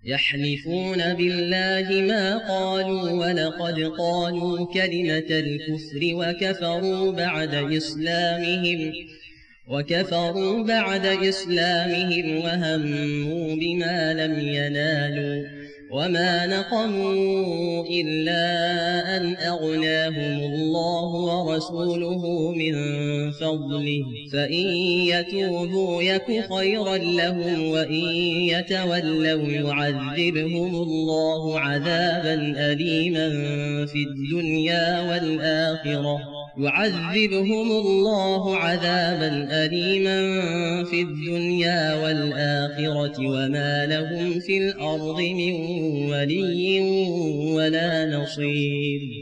يحلفون بالله ما قالوا ولقد قالوا كلمة الكفر وكفروا بعد إسلامهم وهموا بما لم ينالوا وما نقموا إلا أن أغناهم الله ورسوله من فضله فإن يتوبوا يك خيرا لهم وإن يتولوا يعذبهم الله عذابا أليما في الدنيا والآخرة وما لهم في الأرض من ولي ولا نصير.